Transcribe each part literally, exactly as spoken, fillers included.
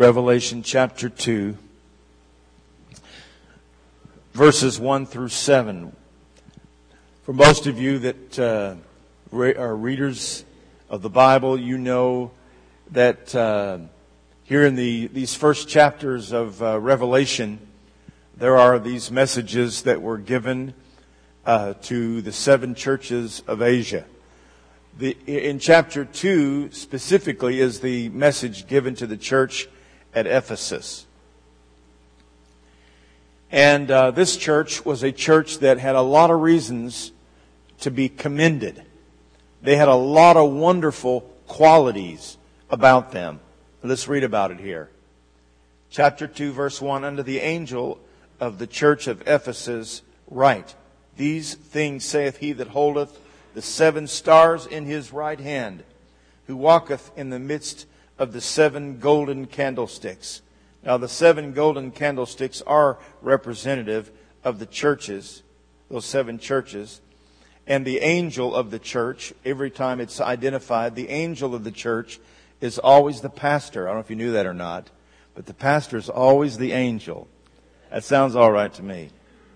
Revelation chapter two, verses one through seven. For most of you that uh, re- are readers of the Bible, you know that uh, here in the these first chapters of uh, Revelation, there are these messages that were given uh, to the seven churches of Asia. The, in chapter two, specifically, is the message given to the church at Ephesus. And uh, this church was a church that had a lot of reasons to be commended. They had a lot of wonderful qualities about them. Let's read about it here. Chapter two, verse one, Unto the angel of the church of Ephesus write, These things saith he that holdeth the seven stars in his right hand, who walketh in the midst of the seven golden candlesticks. Now the seven golden candlesticks are representative of the churches, those seven churches. And the angel of the church, every time it's identified, the angel of the church is always the pastor. I don't know if you knew that or not, but the pastor is always the angel. That sounds all right to me.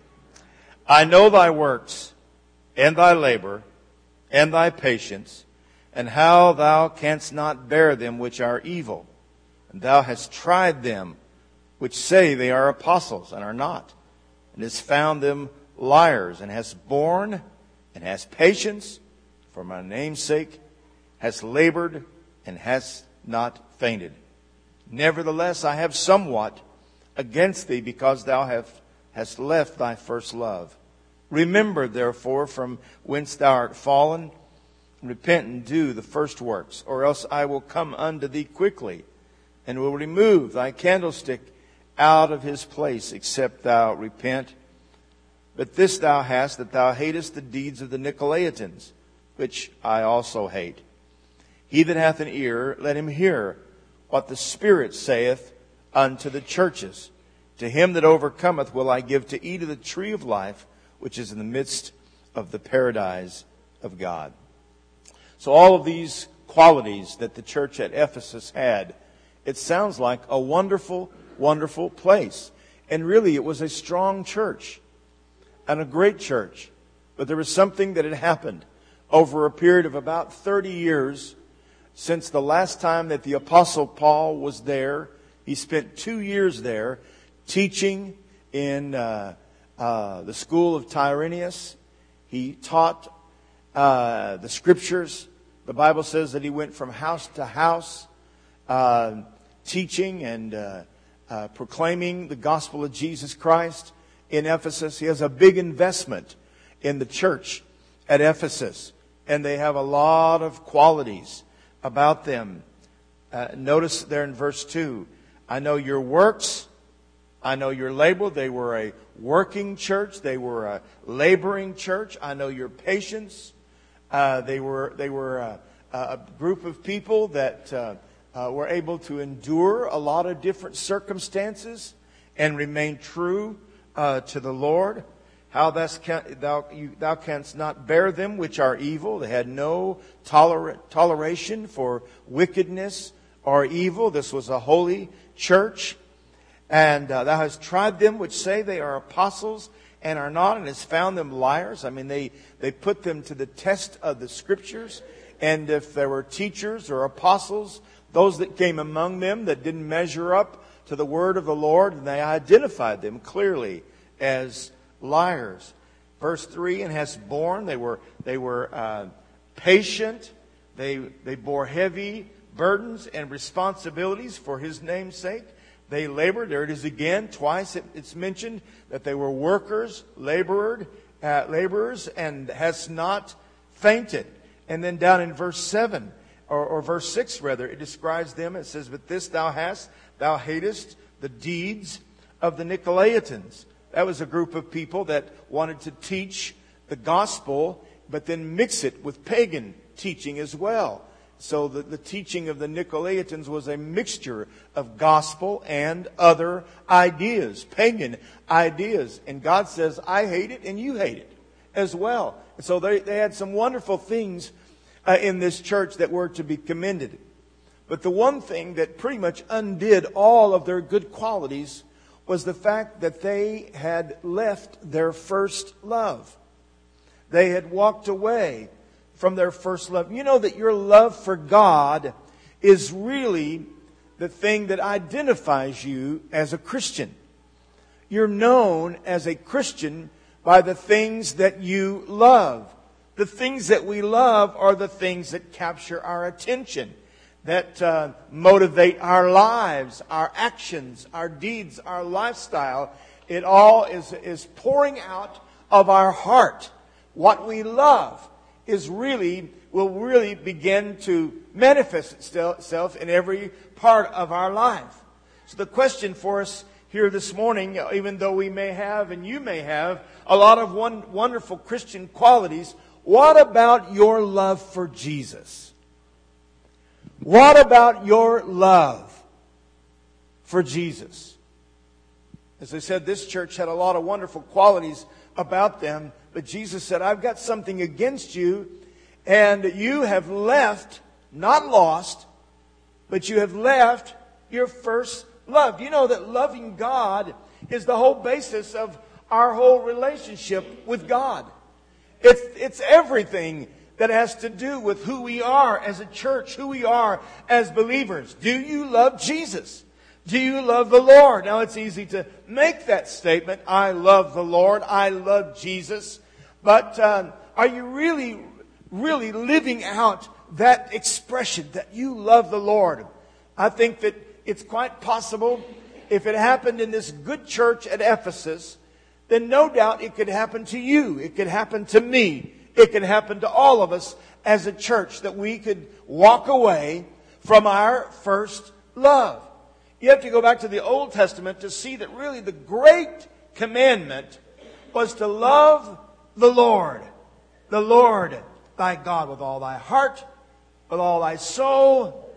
I know thy works, and thy labor, and thy patience, and how thou canst not bear them which are evil. And thou hast tried them which say they are apostles, and are not, and hast found them liars, and hast borne, and hast patience, for my name's sake, hast labored, and hast not fainted. Nevertheless, I have somewhat against thee, because thou have, hast left thy first love. Remember, therefore, from whence thou art fallen, repent and do the first works, or else I will come unto thee quickly, and will remove thy candlestick out of his place, except thou repent. But this thou hast, that thou hatest the deeds of the Nicolaitans, which I also hate. He that hath an ear, let him hear what the Spirit saith unto the churches. To him that overcometh will I give to eat of the tree of life, which is in the midst of the paradise of God. So all of these qualities that the church at Ephesus had, it sounds like a wonderful, wonderful place. And really, it was a strong church and a great church. But there was something that had happened over a period of about thirty years since the last time that the Apostle Paul was there. He spent two years there teaching in uh, uh, the school of Tyrannus. He taught uh, the Scriptures. The Bible says that he went from house to house uh, teaching and uh, uh, proclaiming the gospel of Jesus Christ in Ephesus. He has a big investment in the church at Ephesus. And they have a lot of qualities about them. Uh, notice there in verse two, I know your works, I know your labor. They were a working church. They were a laboring church. I know your patience. Uh, they were they were a, a group of people that uh, uh, were able to endure a lot of different circumstances and remain true uh, to the Lord. How thou, thou, you, thou canst not bear them which are evil. They had no toler- toleration for wickedness or evil. This was a holy church. And uh, thou hast tried them which say they are apostles and are not, and hast found them liars. I mean, they, they put them to the test of the Scriptures. And if there were teachers or apostles, those that came among them that didn't measure up to the word of the Lord, and they identified them clearly as liars. Verse three, and hast borne, they were they were uh, patient. They they bore heavy burdens and responsibilities for His name's sake. They labored. There it is again. Twice it, it's mentioned that they were workers, labored, uh, laborers, and has not fainted. And then down in verse seven, or, or verse six rather, it describes them. It says, But this thou hast, thou hatest the deeds of the Nicolaitans. That was a group of people that wanted to teach the gospel, but then mix it with pagan teaching as well. So the, the teaching of the Nicolaitans was a mixture of gospel and other ideas, pagan ideas. And God says, I hate it and you hate it as well. And so they, they had some wonderful things uh, in this church that were to be commended. But the one thing that pretty much undid all of their good qualities was the fact that they had left their first love. They had walked away from their first love. You know that your love for God is really the thing that identifies you as a Christian. You're known as a Christian by the things that you love. The things that we love are the things that capture our attention, that uh, motivate our lives, our actions, our deeds, our lifestyle. It all is, is pouring out of our heart. What we love is really, will really begin to manifest itself in every part of our life. So the question for us here this morning, even though we may have and you may have a lot of one, wonderful Christian qualities, what about your love for Jesus? What about your love for Jesus? As I said, this church had a lot of wonderful qualities about them, but Jesus said, I've got something against you, and you have left, not lost, but you have left your first love. You know that loving God is the whole basis of our whole relationship with God. It's, it's everything that has to do with who we are as a church, who we are as believers. Do you love Jesus? Do you love the Lord? Now, it's easy to make that statement, I love the Lord, I love Jesus. But uh, are you really, really living out that expression that you love the Lord? I think that it's quite possible, if it happened in this good church at Ephesus, then no doubt it could happen to you. It could happen to me. It could happen to all of us as a church, that we could walk away from our first love. You have to go back to the Old Testament to see that really the great commandment was to love the Lord. The Lord thy God with all thy heart, with all thy soul,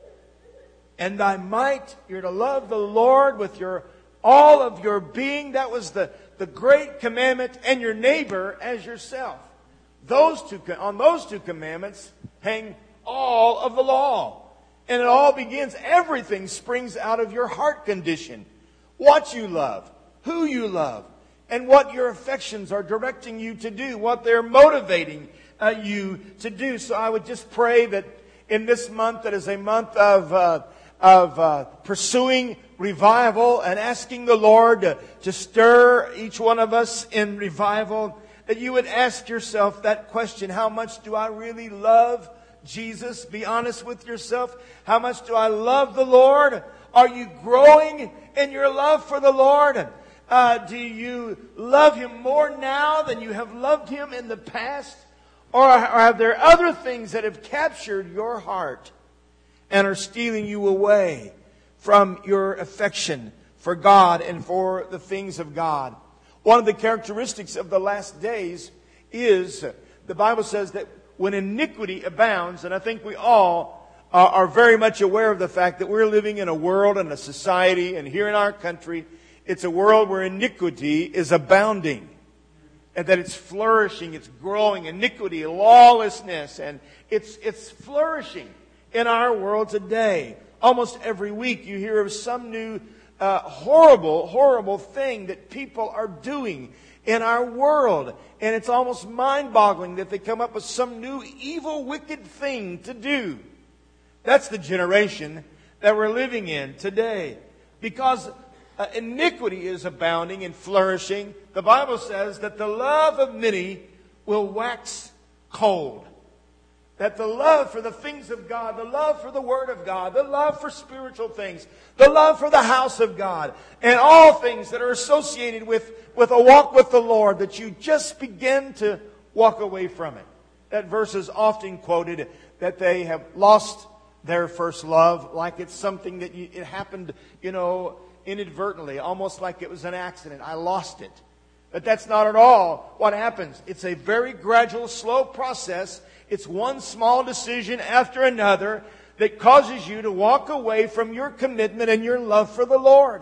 and thy might. You're to love the Lord with your all of your being. That was the, the great commandment. And your neighbor as yourself. Those two, on those two commandments hang all of the law. And it all begins, everything springs out of your heart condition. What you love, who you love, and what your affections are directing you to do, what they're motivating uh, you to do. So I would just pray that in this month, that is a month of uh, of uh, pursuing revival and asking the Lord to, to stir each one of us in revival, that you would ask yourself that question, how much do I really love Jesus? Be honest with yourself. How much do I love the Lord? Are you growing in your love for the Lord? Uh, do you love Him more now than you have loved Him in the past? Or are there other things that have captured your heart and are stealing you away from your affection for God and for the things of God? One of the characteristics of the last days is, the Bible says that when iniquity abounds, and I think we all uh, are very much aware of the fact that we're living in a world and a society, and here in our country, it's a world where iniquity is abounding. And that it's flourishing, it's growing, iniquity, lawlessness, and it's it's flourishing in our world today. Almost every week you hear of some new uh, horrible, horrible thing that people are doing in our world. And it's almost mind-boggling that they come up with some new evil, wicked thing to do. That's the generation that we're living in today. Because uh, iniquity is abounding and flourishing, the Bible says that the love of many will wax cold. That the love for the things of God, the love for the Word of God, the love for spiritual things, the love for the house of God, and all things that are associated with, with a walk with the Lord, that you just begin to walk away from it. That verse is often quoted, that they have lost their first love, like it's something that you, it happened, you know, inadvertently, almost like it was an accident. I lost it. But that's not at all what happens. It's a very gradual, slow process. It's one small decision after another that causes you to walk away from your commitment and your love for the Lord.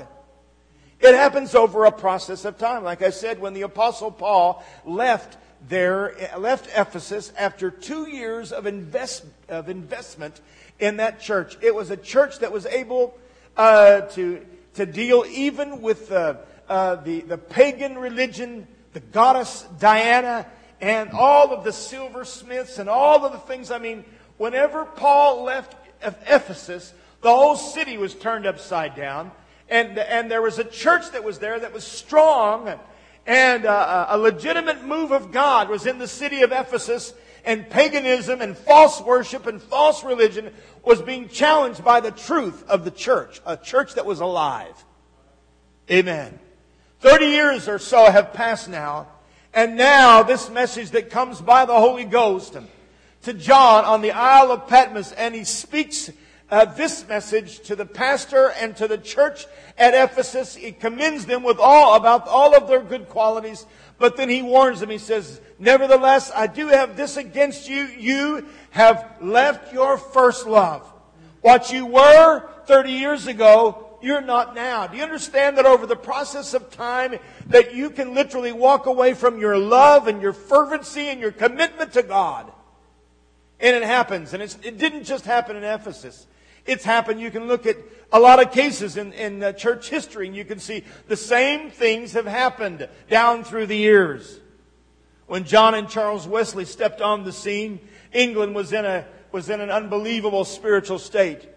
It happens over a process of time. Like I said, when the Apostle Paul left there, left Ephesus after two years of invest of investment in that church. It was a church that was able uh, to, to deal even with uh, uh, the, the pagan religion, the goddess Diana, and all of the silversmiths and all of the things. I mean, whenever Paul left Ephesus, the whole city was turned upside down. And, and there was a church that was there that was strong. And uh, a legitimate move of God was in the city of Ephesus. And paganism and false worship and false religion was being challenged by the truth of the church. A church that was alive. Amen. Thirty years or so have passed now. And now this message that comes by the Holy Ghost to John on the Isle of Patmos. And he speaks uh, this message to the pastor and to the church at Ephesus. He commends them with all about all of their good qualities. But then he warns them. He says, nevertheless, I do have this against you. You have left your first love. What you were thirty years ago, you're not now. Do you understand that over the process of time that you can literally walk away from your love and your fervency and your commitment to God? And it happens. And it's, it didn't just happen in Ephesus. It's happened. You can look at a lot of cases in, in uh, church history and you can see the same things have happened down through the years. When John and Charles Wesley stepped on the scene, England was in a was in an unbelievable spiritual state.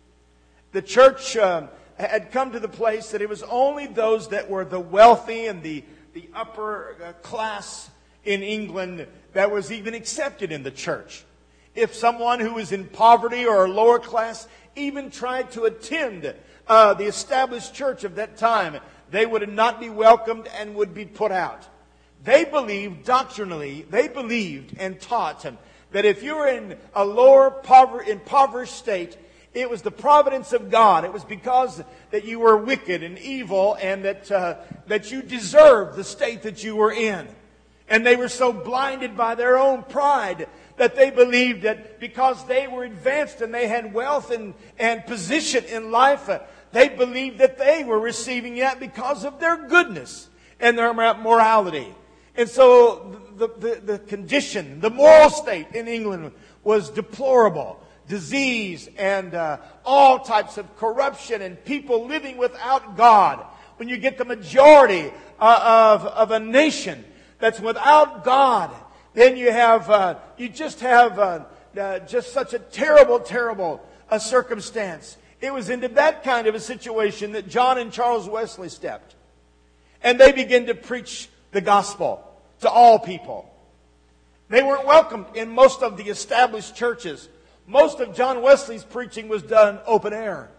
The church uh, had come to the place that it was only those that were the wealthy and the, the upper uh, class in England that was even accepted in the church. If someone who was in poverty or a lower class even tried to attend uh, the established church of that time, they would not be welcomed and would be put out. They believed doctrinally, they believed and taught that if you were in a lower, pover- impoverished state, it was the providence of God. It was because that you were wicked and evil and that uh, that you deserved the state that you were in. And they were so blinded by their own pride that they believed that because they were advanced and they had wealth and, and position in life, uh, they believed that they were receiving that because of their goodness and their morality. And so the, the, the condition, the moral state in England was deplorable. Disease and uh, all types of corruption and people living without God. When you get the majority uh, of, of a nation that's without God, then you have, uh, you just have uh, uh, just such a terrible, terrible uh, circumstance. It was into that kind of a situation that John and Charles Wesley stepped. And they began to preach the gospel to all people. They weren't welcomed in most of the established churches. Most of John Wesley's preaching was done open air.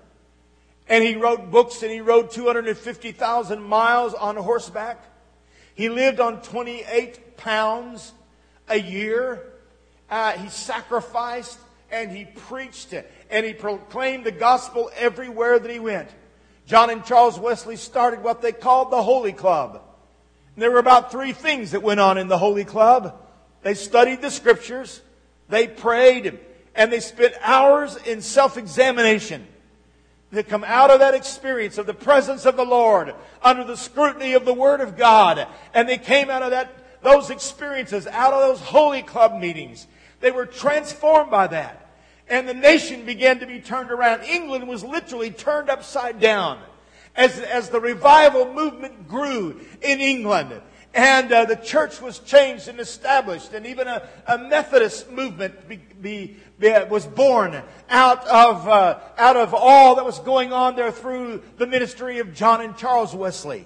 And he wrote books and he rode two hundred fifty thousand miles on horseback. He lived on twenty-eight pounds a year. Uh, he sacrificed and he preached and he proclaimed the gospel everywhere that he went. John and Charles Wesley started what they called the Holy Club. And there were about three things that went on in the Holy Club. They studied the Scriptures, they prayed, and they spent hours in self-examination. They come out of that experience of the presence of the Lord under the scrutiny of the Word of God. And they came out of that those experiences, out of those Holy Club meetings. They were transformed by that. And the nation began to be turned around. England was literally turned upside down as, as the revival movement grew in England. And uh, the church was changed and established. And even a, a Methodist movement be, be, be, was born out of, uh, out of all that was going on there through the ministry of John and Charles Wesley.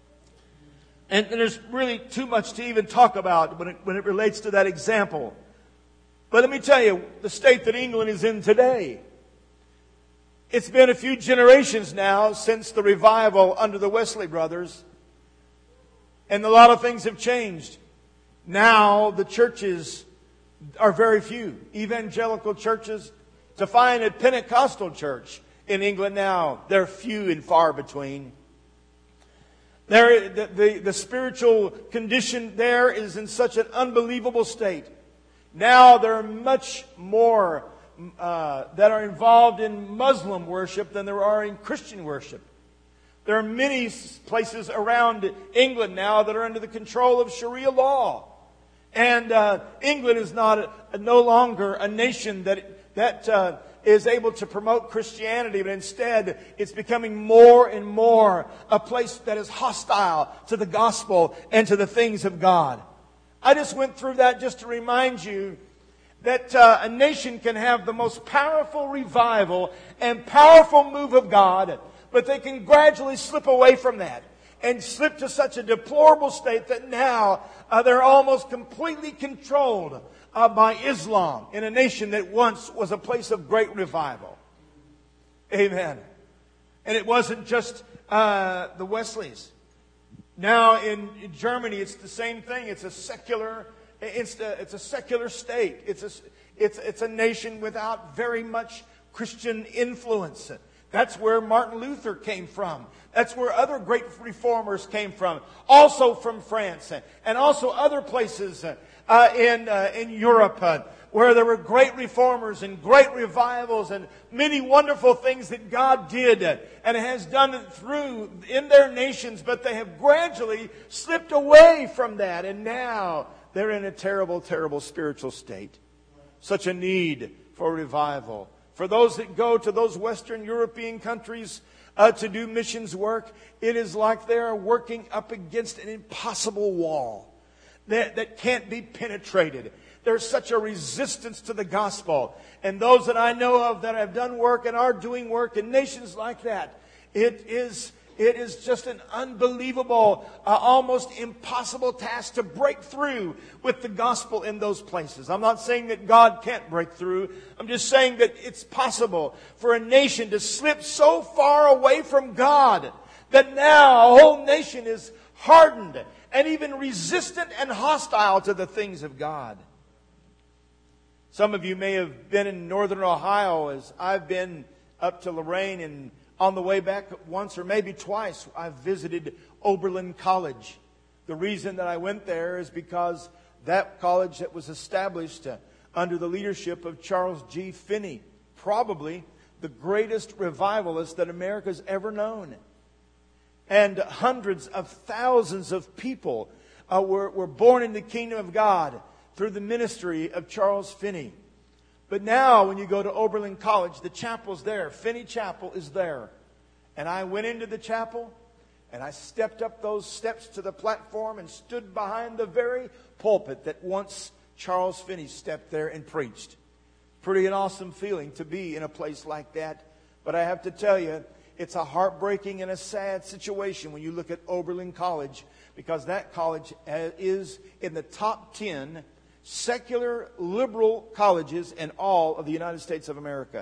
And, and there's really too much to even talk about when it, when it relates to that example. But let me tell you, the state that England is in today, it's been a few generations now since the revival under the Wesley brothers. And a lot of things have changed. Now the churches are very few. Evangelical churches. To find a Pentecostal church in England now, they're few and far between. There, the, the, the spiritual condition there is in such an unbelievable state. Now there are much more uh, that are involved in Muslim worship than there are in Christian worship. There are many places around England now that are under the control of Sharia law. And uh, England is not a, no longer a nation that that uh, is able to promote Christianity, but instead it's becoming more and more a place that is hostile to the gospel and to the things of God. I just went through that just to remind you that uh, a nation can have the most powerful revival and powerful move of God, but they can gradually slip away from that and slip to such a deplorable state that now uh, they're almost completely controlled uh, by Islam in a nation that once was a place of great revival. Amen. And it wasn't just uh, the Wesleys. Now in Germany, it's the same thing. It's a secular, it's a, it's a secular state. It's a, it's, it's a nation without very much Christian influence. That's where Martin Luther came from. That's where other great reformers came from. Also from France, and also other places uh, in uh, in Europe uh, where there were great reformers and great revivals and many wonderful things that God did and has done it through in their nations. But they have gradually slipped away from that, and now they're in a terrible, terrible spiritual state. Such a need for revival. For those that go to those Western European countries uh, to do missions work, it is like they are working up against an impossible wall that, that can't be penetrated. There's such a resistance to the gospel. And those that I know of that have done work and are doing work in nations like that, it is... It is just an unbelievable, uh, almost impossible task to break through with the gospel in those places. I'm not saying that God can't break through. I'm just saying that it's possible for a nation to slip so far away from God that now a whole nation is hardened and even resistant and hostile to the things of God. Some of you may have been in northern Ohio, as I've been up to Lorain, and on the way back once or maybe twice, I've visited Oberlin College. The reason that I went there is because that college that was established uh, under the leadership of Charles G. Finney, probably the greatest revivalist that America's ever known. And hundreds of thousands of people uh, were, were born in the kingdom of God through the ministry of Charles Finney. But now, when you go to Oberlin College, the chapel's there. Finney Chapel is there. And I went into the chapel, and I stepped up those steps to the platform and stood behind the very pulpit that once Charles Finney stepped there and preached. Pretty an awesome feeling to be in a place like that. But I have to tell you, it's a heartbreaking and a sad situation when you look at Oberlin College, because that college is in the top ten secular liberal colleges in all of the United States of America.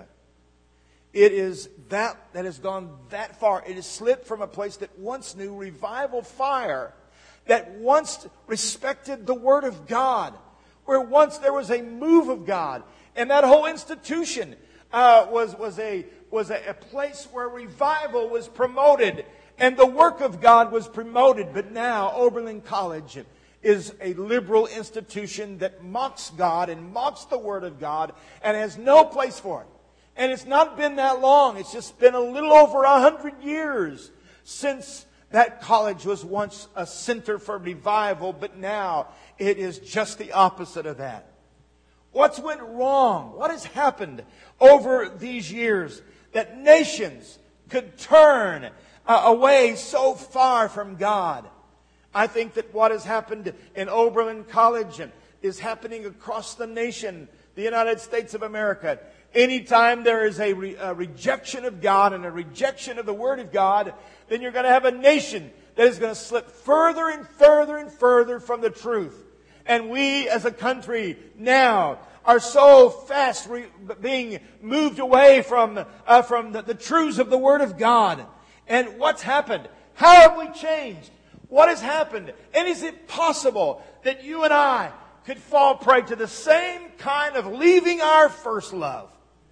It is that that has gone that far. It has slipped from a place that once knew revival fire, that once respected the Word of God, where once there was a move of God, and that whole institution uh, was was a was a, a place where revival was promoted and the work of God was promoted. But now Oberlin College is a liberal institution that mocks God and mocks the Word of God and has no place for it. And it's not been that long. It's just been a little over a hundred years since that college was once a center for revival, but now it is just the opposite of that. What's went wrong? What has happened over these years that nations could turn uh, away so far from God? I think that what has happened in Oberlin College is happening across the nation, the United States of America. Anytime there is a, re, a rejection of God and a rejection of the Word of God, then you're going to have a nation that is going to slip further and further and further from the truth. And we as a country now are so fast re, being moved away from, uh, from the, the truths of the Word of God. And what's happened? How have we changed? What has happened? And is it possible that you and I could fall prey to the same kind of leaving our first love?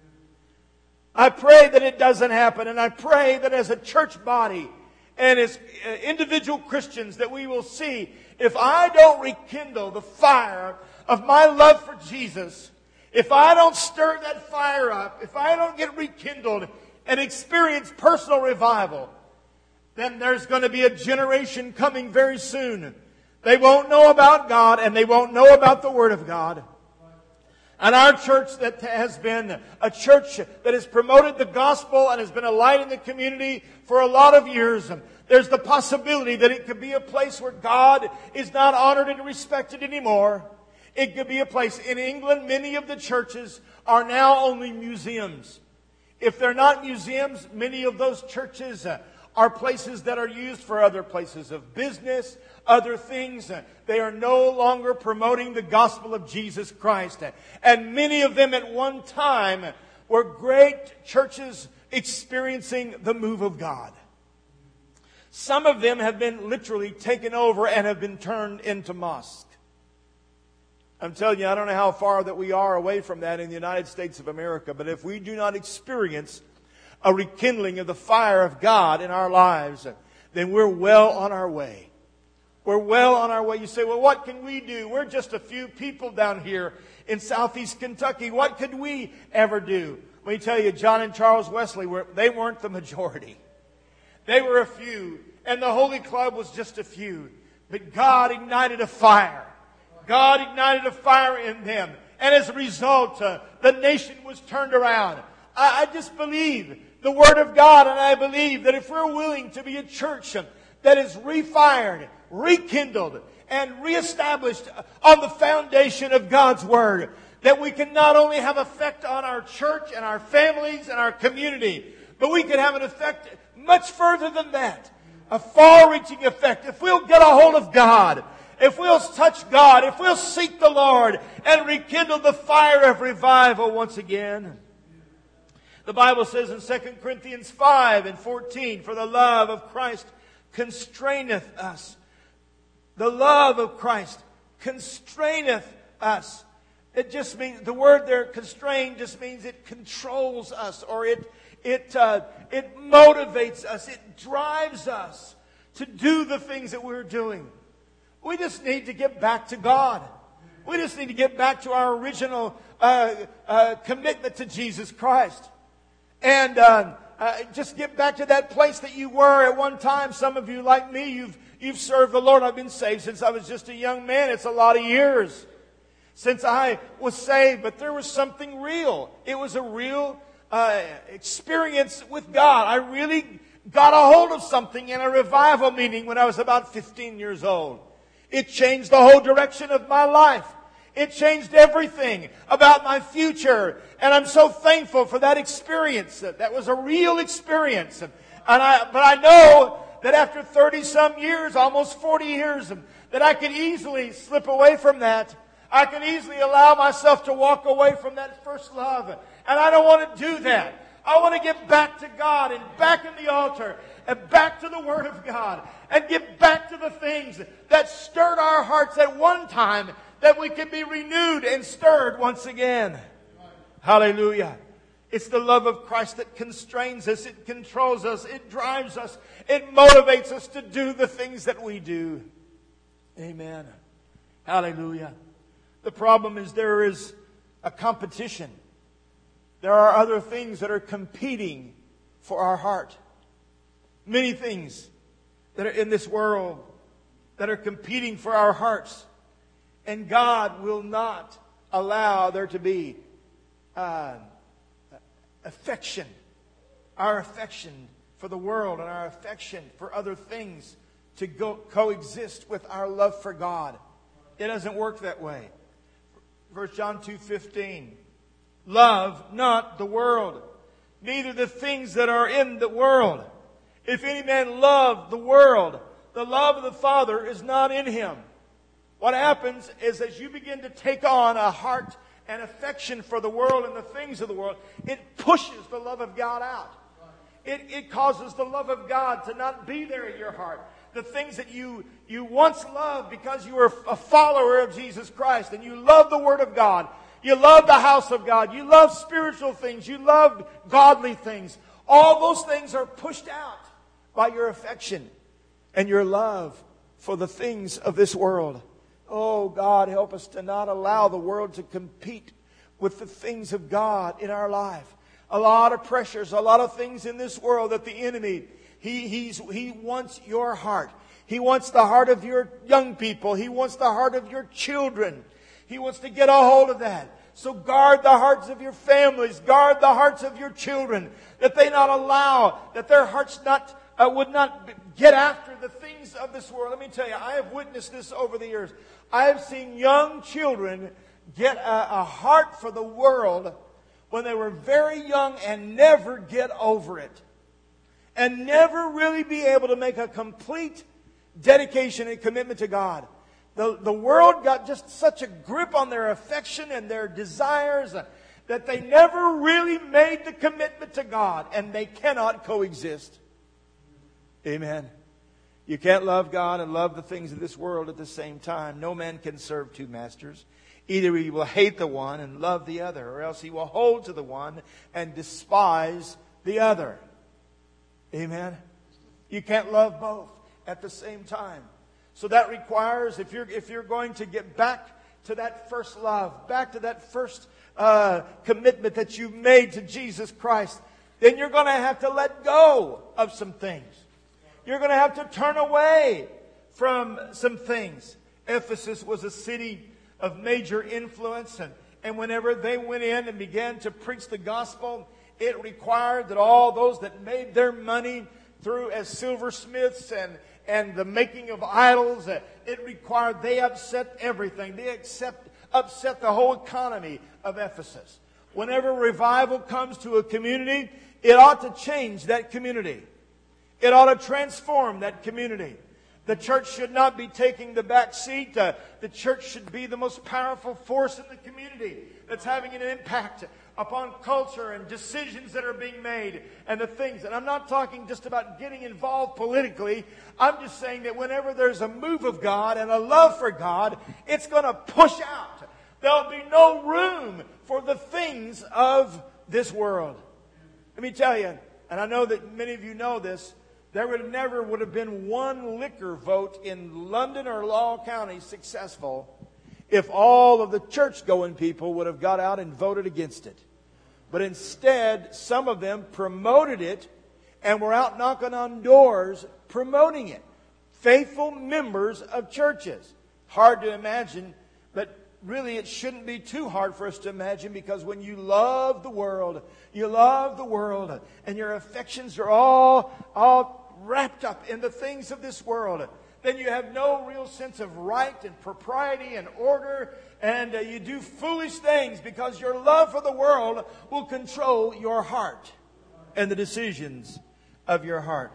I pray that it doesn't happen, and I pray that as a church body and as individual Christians that we will see, if I don't rekindle the fire of my love for Jesus, if I don't stir that fire up, if I don't get rekindled and experience personal revival, then there's going to be a generation coming very soon. They won't know about God, and they won't know about the Word of God. And our church that has been a church that has promoted the gospel and has been a light in the community for a lot of years, there's the possibility that it could be a place where God is not honored and respected anymore. It could be a place. In England, many of the churches are now only museums. If they're not museums, many of those churches are places that are used for other places of business, other things. They are no longer promoting the gospel of Jesus Christ. And many of them at one time were great churches experiencing the move of God. Some of them have been literally taken over and have been turned into mosques. I'm telling you, I don't know how far that we are away from that in the United States of America, but if we do not experience a rekindling of the fire of God in our lives, then we're well on our way. We're well on our way. You say, well, what can we do? We're just a few people down here in southeast Kentucky. What could we ever do? Let me tell you, John and Charles Wesley, were, they weren't the majority. They were a few, and the Holy Club was just a few. But God ignited a fire. God ignited a fire in them. And as a result, uh, the nation was turned around. I, I just believe the Word of God, and I believe that if we're willing to be a church that is refired, rekindled, and reestablished on the foundation of God's Word, that we can not only have effect on our church and our families and our community, but we can have an effect much further than that. A far-reaching effect. If we'll get a hold of God, if we'll touch God, if we'll seek the Lord and rekindle the fire of revival once again. The Bible says in Second Corinthians five and fourteen, for the love of Christ constraineth us. The love of Christ constraineth us. It just means, the word there, constrain, just means it controls us, or it it uh, it motivates us, it drives us to do the things that we're doing. We just need to get back to God. We just need to get back to our original uh, uh, commitment to Jesus Christ. And uh, uh, just get back to that place that you were at one time. Some of you, like me, you've you've served the Lord. I've been saved since I was just a young man. It's a lot of years since I was saved. But there was something real. It was a real uh, experience with God. I really got a hold of something in a revival meeting when I was about fifteen years old. It changed the whole direction of my life. It changed everything about my future. And I'm so thankful for that experience. That was a real experience. And I, but I know that after thirty some years, almost forty years, that I could easily slip away from that. I could easily allow myself to walk away from that first love. And I don't want to do that. I want to get back to God and back in the altar and back to the Word of God and get back to the things that stirred our hearts at one time, that we can be renewed and stirred once again. Hallelujah. It's the love of Christ that constrains us. It controls us. It drives us. It motivates us to do the things that we do. Amen. Hallelujah. The problem is there is a competition. There are other things that are competing for our heart. Many things that are in this world that are competing for our hearts. And God will not allow there to be uh, affection. Our affection for the world and our affection for other things to go coexist with our love for God. It doesn't work that way. First John two fifteen. Love not the world, neither the things that are in the world. If any man love the world, the love of the Father is not in him. What happens is as you begin to take on a heart and affection for the world and the things of the world, it pushes the love of God out. It, it causes the love of God to not be there in your heart. The things that you, you once loved because you were a follower of Jesus Christ and you love the Word of God. You love the house of God. You love spiritual things. You love godly things. All those things are pushed out by your affection and your love for the things of this world. Oh, God, help us to not allow the world to compete with the things of God in our life. A lot of pressures, a lot of things in this world that the enemy, he, he's, he wants your heart. He wants the heart of your young people. He wants the heart of your children. He wants to get a hold of that. So guard the hearts of your families. Guard the hearts of your children. That they not allow, that their hearts not uh, would not get after the things of this world. Let me tell you, I have witnessed this over the years. I have seen young children get a, a heart for the world when they were very young and never get over it. And never really be able to make a complete dedication and commitment to God. The, the world got just such a grip on their affection and their desires that they never really made the commitment to God, and they cannot coexist. Amen. You can't love God and love the things of this world at the same time. No man can serve two masters. Either he will hate the one and love the other, or else he will hold to the one and despise the other. Amen. You can't love both at the same time. So that requires, if you're if you're going to get back to that first love, back to that first uh, commitment that you made to Jesus Christ, then you're going to have to let go of some things. You're going to have to turn away from some things. Ephesus was a city of major influence, and, and whenever they went in and began to preach the gospel, it required that all those that made their money through as silversmiths and, and the making of idols, it required they upset everything. They accept, upset the whole economy of Ephesus. Whenever revival comes to a community, it ought to change that community. It ought to transform that community. The church should not be taking the back seat. Uh, the church should be the most powerful force in the community that's having an impact upon culture and decisions that are being made and the things. And I'm not talking just about getting involved politically. I'm just saying that whenever there's a move of God and a love for God, it's going to push out. There'll be no room for the things of this world. Let me tell you, and I know that many of you know this, there would never would have been one liquor vote in London or Law County successful if all of the church-going people would have got out and voted against it. But instead, some of them promoted it and were out knocking on doors promoting it. Faithful members of churches. Hard to imagine, but really it shouldn't be too hard for us to imagine, because when you love the world, you love the world, and your affections are all, all wrapped up in the things of this world, then you have no real sense of right and propriety and order, and uh, you do foolish things because your love for the world will control your heart and the decisions of your heart.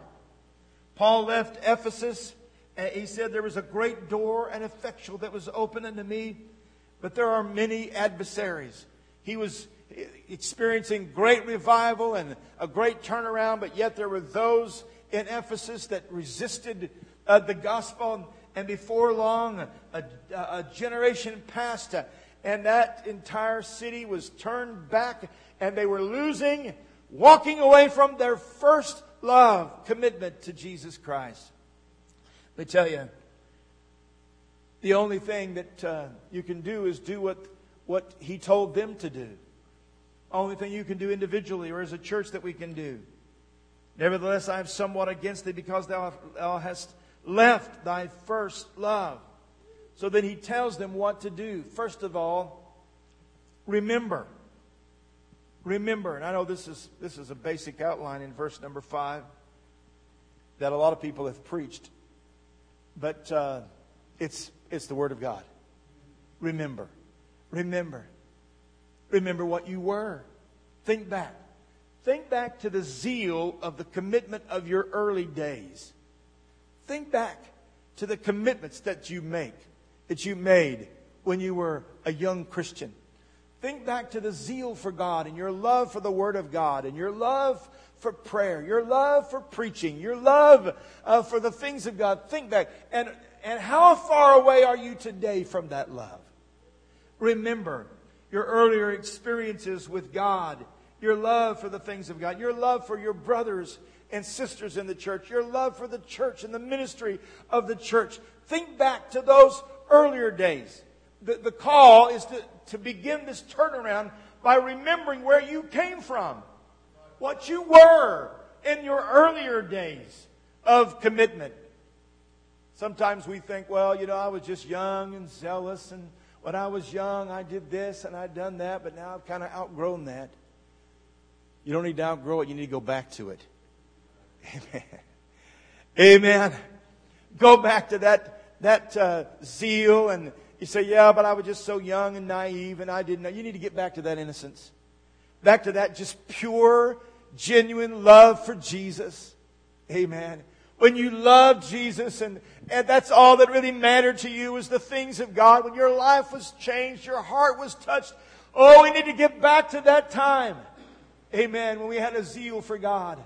Paul left Ephesus, and he said, there was a great door and effectual that was open unto me, but there are many adversaries. He was experiencing great revival and a great turnaround, but yet there were those in Ephesus that resisted uh, the gospel, and before long a, a generation passed, uh, and that entire city was turned back, and they were losing, walking away from their first love, commitment to Jesus Christ. Let me tell you, the only thing that uh, you can do is do what, what He told them to do. Only thing you can do individually or as a church that we can do. Nevertheless, I have somewhat against thee, because thou, thou hast left thy first love. So then he tells them what to do. First of all, remember. Remember. And I know this is this is a basic outline in verse number five that a lot of people have preached. But uh, it's it's the Word of God. Remember. Remember. Remember what you were. Think back. Think back to the zeal of the commitment of your early days. Think back to the commitments that you make, that you made when you were a young Christian. Think back to the zeal for God and your love for the Word of God and your love for prayer, your love for preaching, your love uh, for the things of God. Think back. And, and how far away are you today from that love? Remember your earlier experiences with God, your love for the things of God, your love for your brothers and sisters in the church, your love for the church and the ministry of the church. Think back to those earlier days. The, the call is to, to begin this turnaround by remembering where you came from, what you were in your earlier days of commitment. Sometimes we think, well, you know, I was just young and zealous and when I was young, I did this and I'd done that, but now I've kind of outgrown that. You don't need to outgrow it. You need to go back to it. Amen. Amen. Go back to that, that uh, zeal. And you say, yeah, but I was just so young and naive and I didn't know. You need to get back to that innocence. Back to that just pure, genuine love for Jesus. Amen. When you love Jesus and, and that's all that really mattered to you was the things of God. When your life was changed, your heart was touched. Oh, we need to get back to that time. Amen. When we had a zeal for God.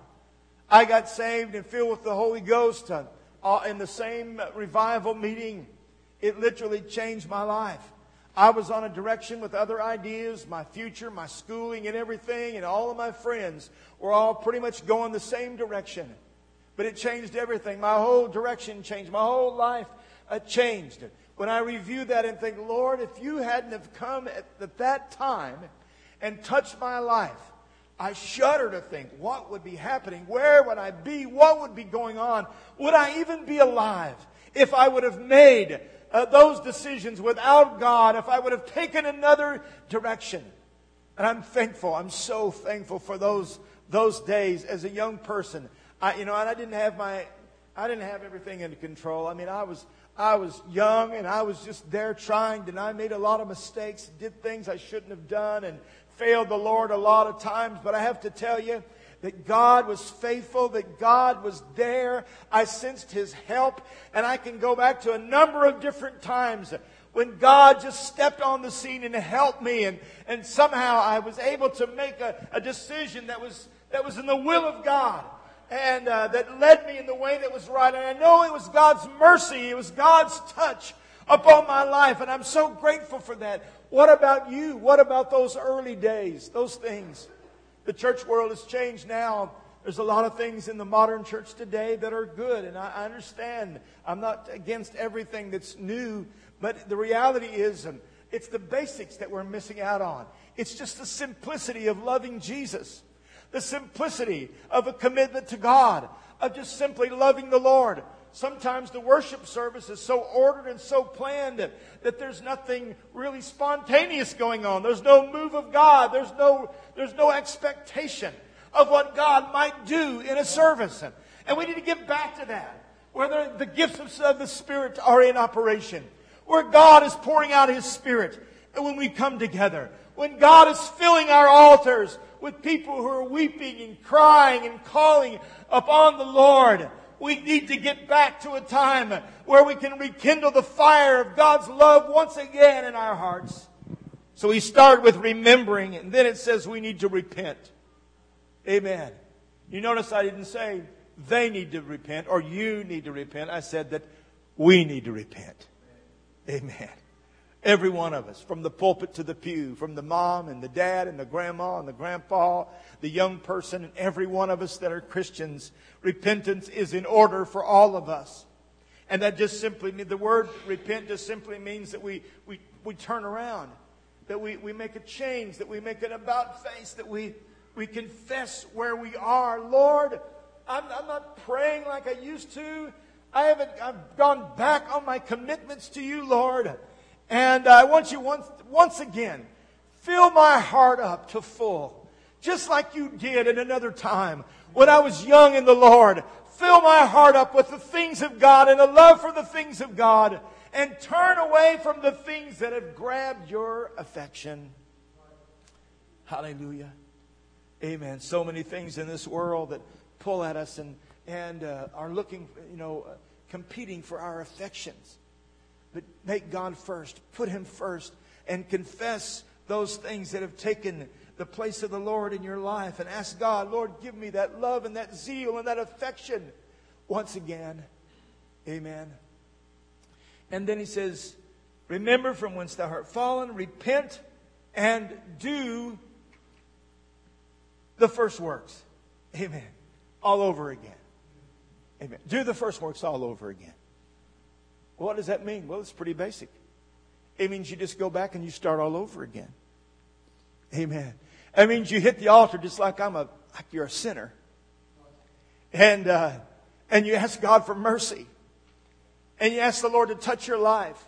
I got saved and filled with the Holy Ghost uh, in the same revival meeting. It literally changed my life. I was on a direction with other ideas, my future, my schooling and everything, and all of my friends were all pretty much going the same direction. But it changed everything. My whole direction changed. My whole life uh, changed. When I review that and think, Lord, if you hadn't have come at, at that time and touched my life, I shudder to think what would be happening. Where would I be? What would be going on? Would I even be alive if I would have made uh, those decisions without God? If I would have taken another direction? And I'm thankful. I'm so thankful for those those days as a young person. I, you know, and I didn't have my, I didn't have everything under control. I mean, I was I was young and I was just there trying, and I made a lot of mistakes, did things I shouldn't have done, and failed the Lord a lot of times. But I have to tell you that God was faithful, that God was there. I sensed His help, and I can go back to a number of different times when God just stepped on the scene and helped me, and, and somehow I was able to make a, a decision that was that was in the will of God, and uh, that led me in the way that was right. And I know it was God's mercy, it was God's touch upon my life, and I'm so grateful for that. What about you? What about those early days, those things? The church world has changed now. There's a lot of things in the modern church today that are good, and I understand. I'm not against everything that's new, but the reality is um, it's the basics that we're missing out on. It's just the simplicity of loving Jesus, the simplicity of a commitment to God, of just simply loving the Lord. Sometimes the worship service is so ordered and so planned that, that there's nothing really spontaneous going on. There's no move of God. There's no, there's no expectation of what God might do in a service. And we need to get back to that, where the, the gifts of, of the Spirit are in operation, where God is pouring out His Spirit. And when we come together, when God is filling our altars with people who are weeping and crying and calling upon the Lord, we need to get back to a time where we can rekindle the fire of God's love once again in our hearts. So we start with remembering, and then it says we need to repent. Amen. You notice I didn't say they need to repent or you need to repent. I said that we need to repent. Amen. Every one of us, from the pulpit to the pew, from the mom and the dad and the grandma and the grandpa, the young person, and every one of us that are Christians, repentance is in order for all of us. And that just simply means, the word repent just simply means that we, we, we turn around, that we, we make a change, that we make an about face, that we, we confess where we are. Lord, I'm, I'm not praying like I used to. I haven't, I've gone back on my commitments to you, Lord. And I want you once, once again, fill my heart up to full, just like you did at another time when I was young in the Lord. Fill my heart up with the things of God and a love for the things of God, and turn away from the things that have grabbed your affection. Hallelujah. Amen. So many things in this world that pull at us and, and uh, are looking, you know, uh, competing for our affections. But make God first. Put Him first. And confess those things that have taken the place of the Lord in your life. And ask God, Lord, give me that love and that zeal and that affection once again. Amen. And then He says, remember from whence thou art fallen. Repent and do the first works. Amen. All over again. Amen. Do the first works all over again. What does that mean? Well, it's pretty basic. It means you just go back and you start all over again. Amen. It means you hit the altar just like I'm a like you're a sinner, and uh, and you ask God for mercy, and you ask the Lord to touch your life,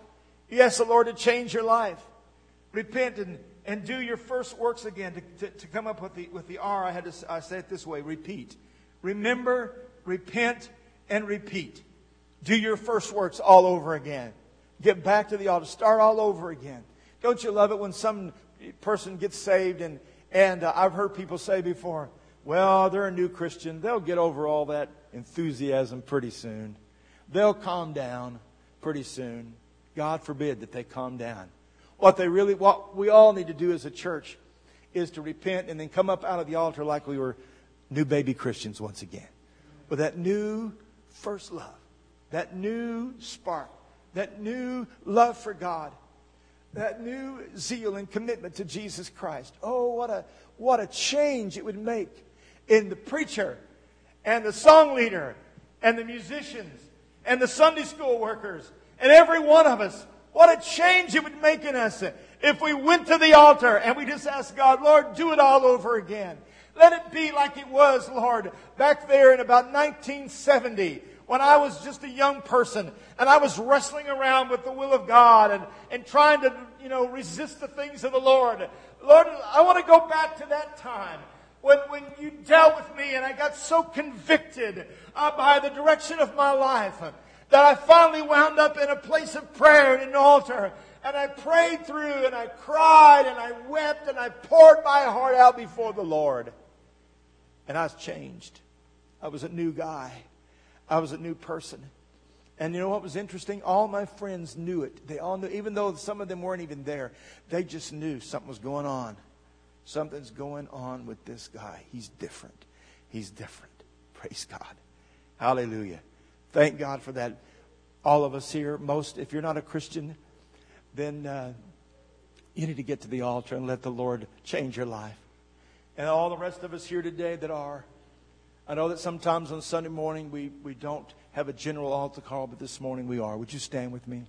You ask the Lord to change your life. Repent and, and do your first works again. To, to, to come up with the, with the R, I had to I say it this way. Repeat. Remember, repent, and repeat. Do your first works all over again. Get back to the altar. Start all over again. Don't you love it when some person gets saved and, and uh, I've heard people say before, well, they're a new Christian. They'll get over all that enthusiasm pretty soon. They'll calm down pretty soon. God forbid that they calm down. What they really, what we all need to do as a church is to repent and then come up out of the altar like we were new baby Christians once again. With that new first love. That new spark. That new love for God. That new zeal and commitment to Jesus Christ. Oh, what a, what a change it would make in the preacher and the song leader and the musicians and the Sunday school workers and every one of us. What a change it would make in us if we went to the altar and we just asked God, Lord, do it all over again. Let it be like it was, Lord, back there in about nineteen seventy when I was just a young person and I was wrestling around with the will of God and, and trying to, you know, resist the things of the Lord. Lord, I want to go back to that time when, when you dealt with me and I got so convicted uh, by the direction of my life that I finally wound up in a place of prayer and an altar. And I prayed through and I cried and I wept and I poured my heart out before the Lord. And I was changed. I was a new guy. I was a new person. And you know what was interesting? All my friends knew it. They all knew, even though some of them weren't even there. They just knew something was going on. Something's going on with this guy. He's different. He's different. Praise God. Hallelujah. Thank God for that. All of us here, most, if you're not a Christian, then uh, you need to get to the altar and let the Lord change your life. And all the rest of us here today that are, I know that sometimes on Sunday morning we, we don't have a general altar call, but this morning we are. Would you stand with me?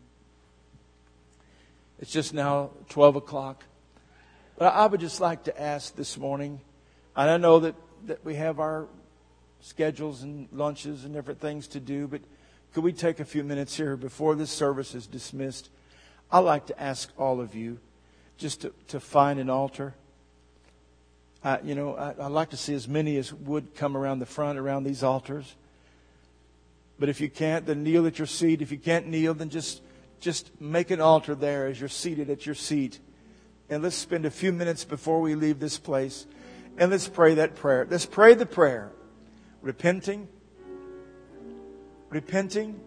It's just now twelve o'clock. But I would just like to ask this morning, and I know that, that we have our schedules and lunches and different things to do, but could we take a few minutes here before this service is dismissed? I'd like to ask all of you just to, to find an altar. Uh, you know, I, I'd like to see as many as would come around the front, around these altars. But if you can't, then kneel at your seat. If you can't kneel, then just, just make an altar there as you're seated at your seat. And let's spend a few minutes before we leave this place. And let's pray that prayer. Let's pray the prayer. Repenting. Repenting.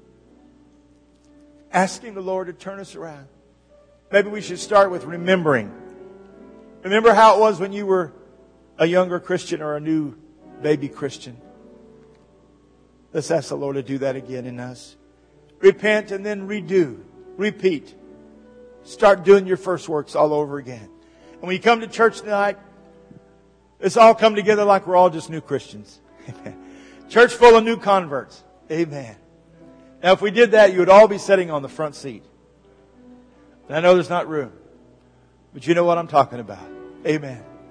Asking the Lord to turn us around. Maybe we should start with remembering. Remember how it was when you were a younger Christian or a new baby Christian. Let's ask the Lord to do that again in us. Repent and then redo. Repeat. Start doing your first works all over again. And when you come to church tonight, let's all come together like we're all just new Christians. Amen. Church full of new converts. Amen. Now if we did that, you would all be sitting on the front seat. And I know there's not room. But you know what I'm talking about. Amen.